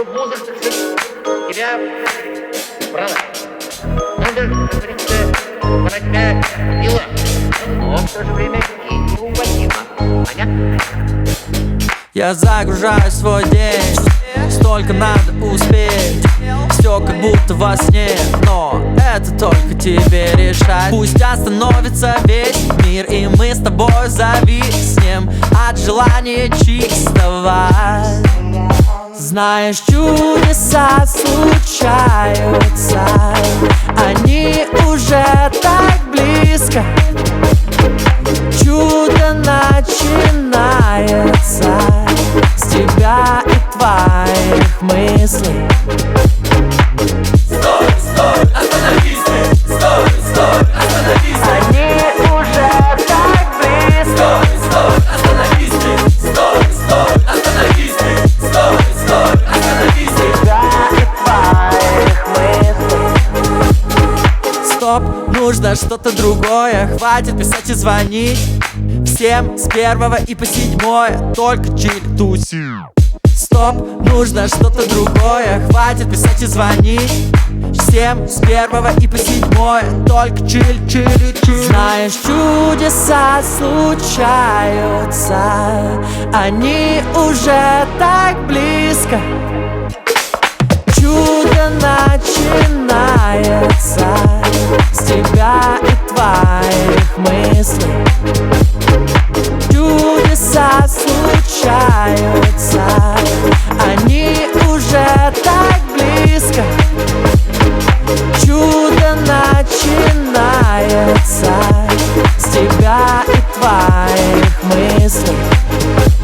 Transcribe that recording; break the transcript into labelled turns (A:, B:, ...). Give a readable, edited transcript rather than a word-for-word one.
A: мозг, так сказать, тебя брала. Надо, как говорится, брать дела, но в то же время и неуводимо. Понятно?
B: Я загружаю свой день, столько надо успеть. Все как будто во сне, но это только тебе решать. Пусть остановится весь мир, и мы с тобой зависнем от желания чистого. Знаешь, чудеса случаются, они уже так близко. Чудо начинается с тебя и твоих мыслей.
C: Стой, стой, остановись ты! Стой, стой, остановись ты!
B: Они уже так близко.
C: Стой, стой, остановись ты! Стой, стой, остановись ты! Стой, стой, остановись ты!
B: Тебя и твоих мыслей. Стоп, нужно что-то другое. Хватит писать и звонить всем с 1 и по 7, только чили туси. Стоп, нужно что-то другое. Хватит писать и звонить всем с 1 и по 7, только чили. Знаешь, чудеса случаются, они уже так близко. Чудо начинается с тебя и твоих мыслей. Чудеса случаются, они уже так близко. Чудо начинается с тебя и твоих мыслей.